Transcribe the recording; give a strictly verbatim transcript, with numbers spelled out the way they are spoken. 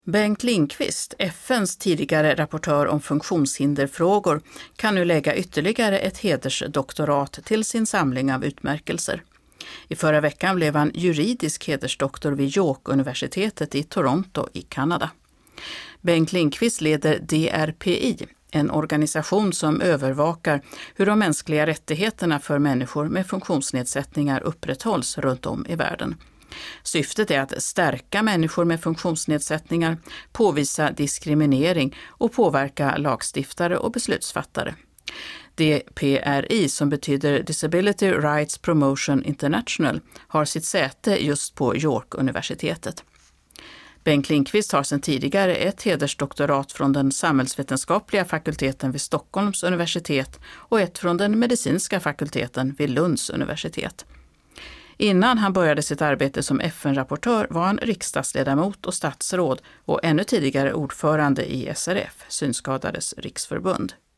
Bengt Lindqvist, F N:s tidigare rapportör om funktionshinderfrågor, kan nu lägga ytterligare ett hedersdoktorat till sin samling av utmärkelser. I förra veckan blev han juridisk hedersdoktor vid York-universitetet i Toronto i Kanada. Bengt Lindqvist leder D R P I, en organisation som övervakar hur de mänskliga rättigheterna för människor med funktionsnedsättningar upprätthålls runt om i världen. Syftet är att stärka människor med funktionsnedsättningar, påvisa diskriminering och påverka lagstiftare och beslutsfattare. D P R I, som betyder Disability Rights Promotion International, har sitt säte just på York-universitetet. Bengt Lindqvist har sedan tidigare ett hedersdoktorat från den samhällsvetenskapliga fakulteten vid Stockholms universitet och ett från den medicinska fakulteten vid Lunds universitet. Innan han började sitt arbete som F N-rapportör var han riksdagsledamot och statsråd och ännu tidigare ordförande i S R F, Synskadades riksförbund.